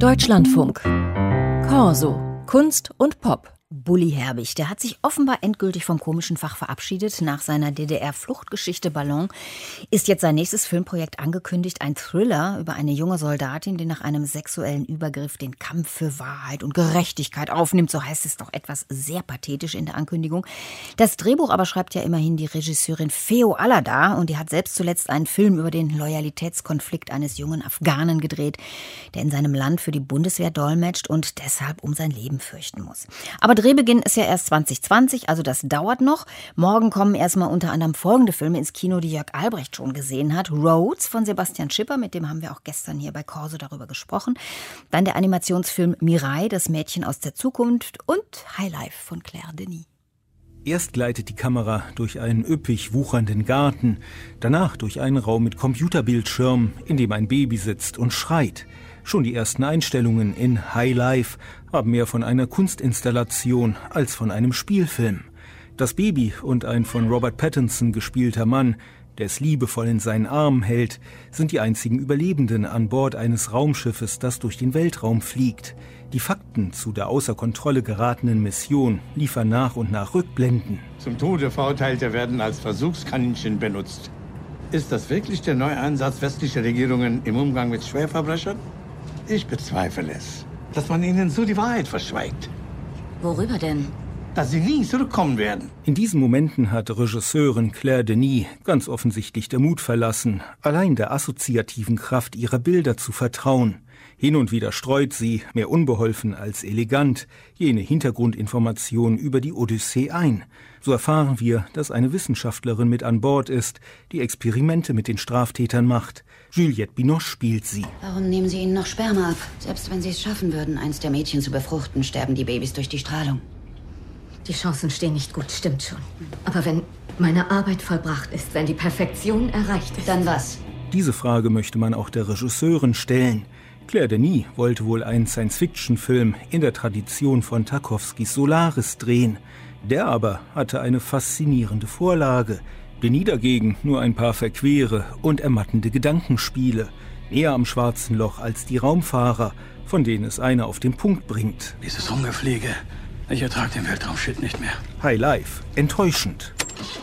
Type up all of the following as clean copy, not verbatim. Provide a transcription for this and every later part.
Deutschlandfunk. Corso. Kunst und Pop. Bully Herbig, der hat sich offenbar endgültig vom komischen Fach verabschiedet. Nach seiner DDR-Fluchtgeschichte Ballon ist jetzt sein nächstes Filmprojekt angekündigt. Ein Thriller über eine junge Soldatin, die nach einem sexuellen Übergriff den Kampf für Wahrheit und Gerechtigkeit aufnimmt. So heißt es doch etwas sehr pathetisch in der Ankündigung. Das Drehbuch aber schreibt ja immerhin die Regisseurin Feo Allada. Und die hat selbst zuletzt einen Film über den Loyalitätskonflikt eines jungen Afghanen gedreht, der in seinem Land für die Bundeswehr dolmetscht und deshalb um sein Leben fürchten muss. Aber Drehbeginn ist ja erst 2020, also das dauert noch. Morgen kommen erstmal unter anderem folgende Filme ins Kino, die Jörg Albrecht schon gesehen hat. Rhodes von Sebastian Schipper, mit dem haben wir auch gestern hier bei Corso darüber gesprochen. Dann der Animationsfilm Mirai, das Mädchen aus der Zukunft, und High Life von Claire Denis. Erst gleitet die Kamera durch einen üppig wuchernden Garten, danach durch einen Raum mit Computerbildschirm, in dem ein Baby sitzt und schreit. Schon die ersten Einstellungen in High Life haben mehr von einer Kunstinstallation als von einem Spielfilm. Das Baby und ein von Robert Pattinson gespielter Mann, der es liebevoll in seinen Armen hält, sind die einzigen Überlebenden an Bord eines Raumschiffes, das durch den Weltraum fliegt. Die Fakten zu der außer Kontrolle geratenen Mission liefern nach und nach Rückblenden. Zum Tode Verurteilte werden als Versuchskaninchen benutzt. Ist das wirklich der neue Ansatz westlicher Regierungen im Umgang mit Schwerverbrechern? Ich bezweifle es, dass man ihnen so die Wahrheit verschweigt. Worüber denn? Dass sie nie zurückkommen werden. In diesen Momenten hat Regisseurin Claire Denis ganz offensichtlich der Mut verlassen, allein der assoziativen Kraft ihrer Bilder zu vertrauen. Hin und wieder streut sie, mehr unbeholfen als elegant, jene Hintergrundinformationen über die Odyssee ein. So erfahren wir, dass eine Wissenschaftlerin mit an Bord ist, die Experimente mit den Straftätern macht. Juliette Binoche spielt sie. Warum nehmen Sie ihnen noch Sperma ab? Selbst wenn Sie es schaffen würden, eins der Mädchen zu befruchten, sterben die Babys durch die Strahlung. Die Chancen stehen nicht gut, stimmt schon. Aber wenn meine Arbeit vollbracht ist, wenn die Perfektion erreicht ist... Dann was? Diese Frage möchte man auch der Regisseurin stellen. Claire Denis wollte wohl einen Science-Fiction-Film in der Tradition von Tarkowskis Solaris drehen. Der aber hatte eine faszinierende Vorlage. Denis dagegen nur ein paar verquere und ermattende Gedankenspiele. Näher am schwarzen Loch als die Raumfahrer, von denen es einer auf den Punkt bringt. Dieses Rumgefliege. Ich ertrage den Weltraumshit nicht mehr. High Life. Enttäuschend.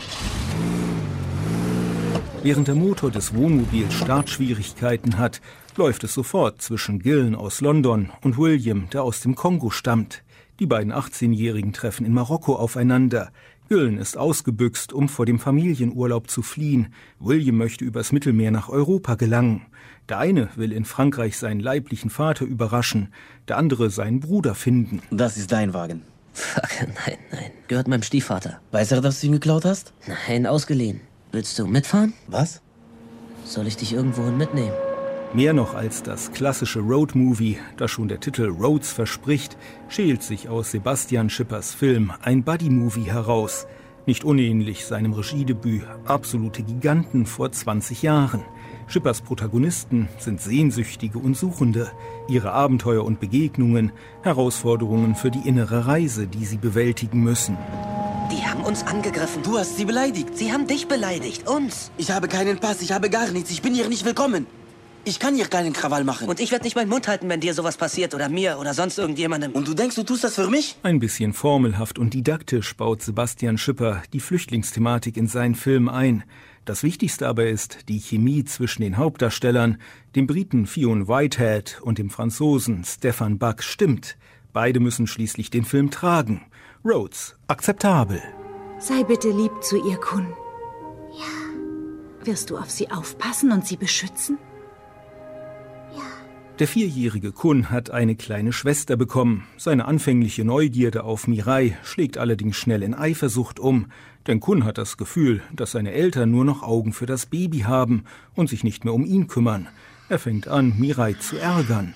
Während der Motor des Wohnmobils Startschwierigkeiten hat, läuft es sofort zwischen Gillen aus London und William, der aus dem Kongo stammt. Die beiden 18-Jährigen treffen in Marokko aufeinander. Gillen ist ausgebüxt, um vor dem Familienurlaub zu fliehen. William möchte übers Mittelmeer nach Europa gelangen. Der eine will in Frankreich seinen leiblichen Vater überraschen, der andere seinen Bruder finden. Das ist dein Wagen. Fuck, nein. Gehört meinem Stiefvater. Weiß er, dass du ihn geklaut hast? Nein, ausgeliehen. Willst du mitfahren? Was? Soll ich dich irgendwohin mitnehmen? Mehr noch als das klassische Roadmovie, das schon der Titel Rhodes verspricht, schält sich aus Sebastian Schippers Film ein Buddy-Movie heraus. Nicht unähnlich seinem Regiedebüt Absolute Giganten vor 20 Jahren. Schippers Protagonisten sind Sehnsüchtige und Suchende. Ihre Abenteuer und Begegnungen, Herausforderungen für die innere Reise, die sie bewältigen müssen. Die haben uns angegriffen. Du hast sie beleidigt. Sie haben dich beleidigt, uns. Ich habe keinen Pass, ich habe gar nichts. Ich bin hier nicht willkommen. Ich kann hier keinen Krawall machen. Und ich werde nicht meinen Mund halten, wenn dir sowas passiert oder mir oder sonst irgendjemandem. Und du denkst, du tust das für mich? Ein bisschen formelhaft und didaktisch baut Sebastian Schipper die Flüchtlingsthematik in seinen Film ein. Das Wichtigste aber ist die Chemie zwischen den Hauptdarstellern, dem Briten Fionn Whitehead und dem Franzosen Stefan Buck stimmt. Beide müssen schließlich den Film tragen. Rhodes, akzeptabel. Sei bitte lieb zu ihr, Kun. Ja. Wirst du auf sie aufpassen und sie beschützen? Der 4-jährige Kun hat eine kleine Schwester bekommen. Seine anfängliche Neugierde auf Mirai schlägt allerdings schnell in Eifersucht um. Denn Kun hat das Gefühl, dass seine Eltern nur noch Augen für das Baby haben und sich nicht mehr um ihn kümmern. Er fängt an, Mirai zu ärgern.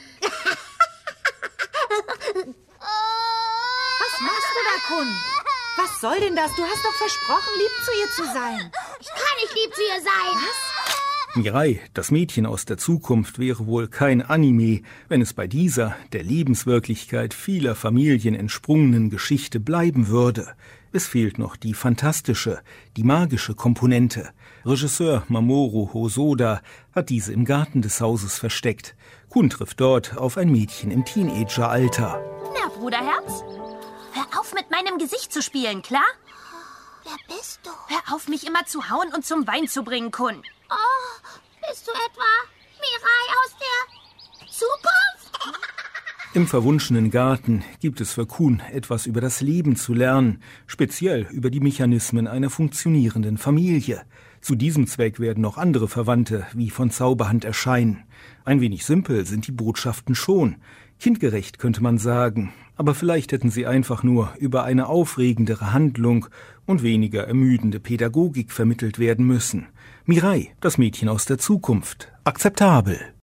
Was machst du da, Kun? Was soll denn das? Du hast doch versprochen, lieb zu ihr zu sein. Ich kann nicht lieb zu ihr sein. Was? Mirai, das Mädchen aus der Zukunft, wäre wohl kein Anime, wenn es bei dieser, der Lebenswirklichkeit vieler Familien entsprungenen Geschichte bleiben würde. Es fehlt noch die fantastische, die magische Komponente. Regisseur Mamoru Hosoda hat diese im Garten des Hauses versteckt. Kun trifft dort auf ein Mädchen im Teenageralter. Na, Bruderherz? Hör auf, mit meinem Gesicht zu spielen, klar? Wer bist du? Hör auf, mich immer zu hauen und zum Wein zu bringen, Kun. Oh, bist du etwa Mirai aus der Zukunft? Im verwunschenen Garten gibt es für Kun etwas über das Leben zu lernen, speziell über die Mechanismen einer funktionierenden Familie. Zu diesem Zweck werden noch andere Verwandte wie von Zauberhand erscheinen. Ein wenig simpel sind die Botschaften schon. Kindgerecht könnte man sagen, aber vielleicht hätten sie einfach nur über eine aufregendere Handlung und weniger ermüdende Pädagogik vermittelt werden müssen. Mirai, das Mädchen aus der Zukunft. Akzeptabel.